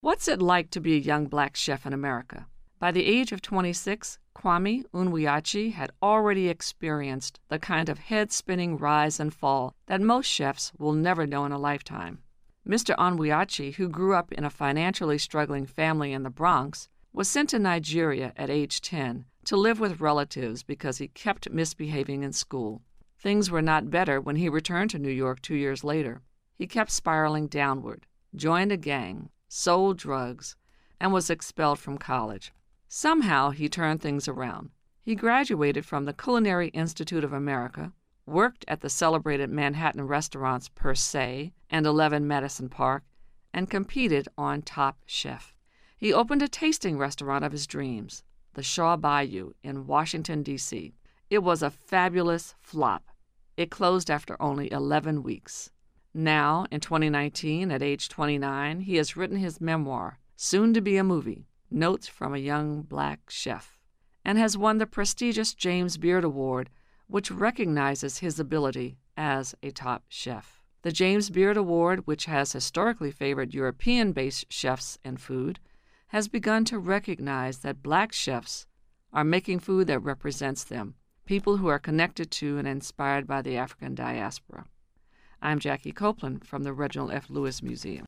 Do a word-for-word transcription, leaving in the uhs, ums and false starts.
What's it like to be a young black chef in America? By the age of twenty-six, Kwame Onwuachi had already experienced the kind of head-spinning rise and fall that most chefs will never know in a lifetime. Mister Onwuachi, who grew up in a financially struggling family in the Bronx, was sent to Nigeria at age ten to live with relatives because he kept misbehaving in school. Things were not better when he returned to New York two years later. He kept spiraling downward, joined a gang, sold drugs, and was expelled from college. Somehow he turned things around. He graduated from the Culinary Institute of America, worked at the celebrated Manhattan restaurants Per Se and eleven Madison Park, and competed on Top Chef. He opened a tasting restaurant of his dreams, the Shaw Bayou in Washington, D C It was a fabulous flop. It closed after only eleven weeks. Now, in twenty nineteen, at age twenty-nine, he has written his memoir, soon to be a movie, Notes from a Young Black Chef, and has won the prestigious James Beard Award, which recognizes his ability as a top chef. The James Beard Award, which has historically favored European-based chefs and food, has begun to recognize that black chefs are making food that represents them, people who are connected to and inspired by the African diaspora. I'm Jackie Copeland from the Reginald F. Lewis Museum.